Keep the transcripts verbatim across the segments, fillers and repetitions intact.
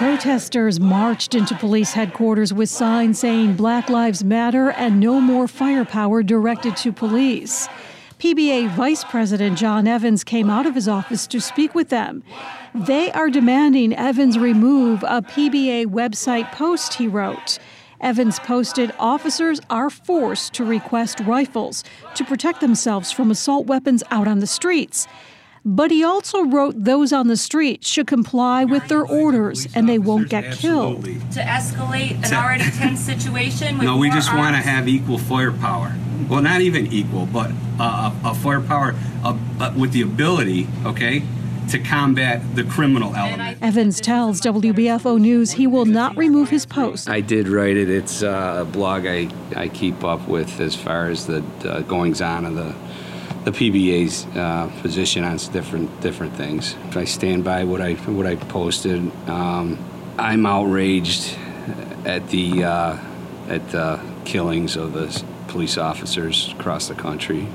Protesters marched into police headquarters with signs saying Black Lives Matter and no more firepower directed to police. P B A Vice President John Evans came out of his office to speak with them. They are demanding Evans remove a P B A website post he wrote. Evans posted, "Officers are forced to request rifles to protect themselves from assault weapons out on the streets." But he also wrote those on the street should comply with their orders and they won't get killed. To escalate an already tense situation with No, we more just want to arms? have equal firepower. Well, not even equal, but uh, a, a firepower uh, uh, with the ability, okay, to combat the criminal element. Evans tells W B F O News he will not remove his post. I did write it. It's uh, a blog I, I keep up with as far as the uh, goings-on of the the P B A's uh, position on different different things. I stand by what I what I posted. Um, I'm outraged at the uh, at the killings of the police officers across the country.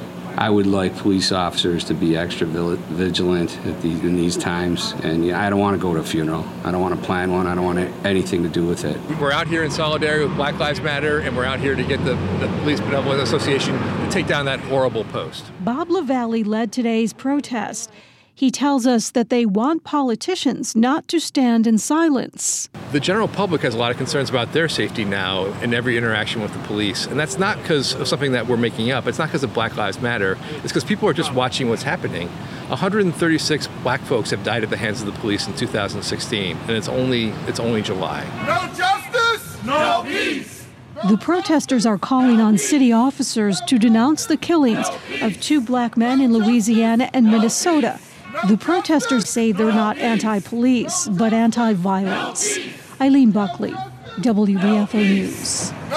I would like police officers to be extra vigilant at these, in these times, and yeah, I don't want to go to a funeral. I don't want to plan one. I don't want anything to do with it. We're out here in solidarity with Black Lives Matter, and we're out here to get the, the Police Benevolent Association to take down that horrible post. Bob LaValle led today's protest. He tells us that they want politicians not to stand in silence. The general public has a lot of concerns about their safety now in every interaction with the police. And that's not because of something that we're making up. It's not because of Black Lives Matter. It's because people are just watching what's happening. one hundred thirty-six black folks have died at the hands of the police in two thousand sixteen, and it's only it's only July. No justice, no peace. The protesters are calling on city officers to denounce the killings of two black men in Louisiana and Minnesota. The protesters say they're not anti-police, but anti-violence. Eileen Buckley, W B F O News.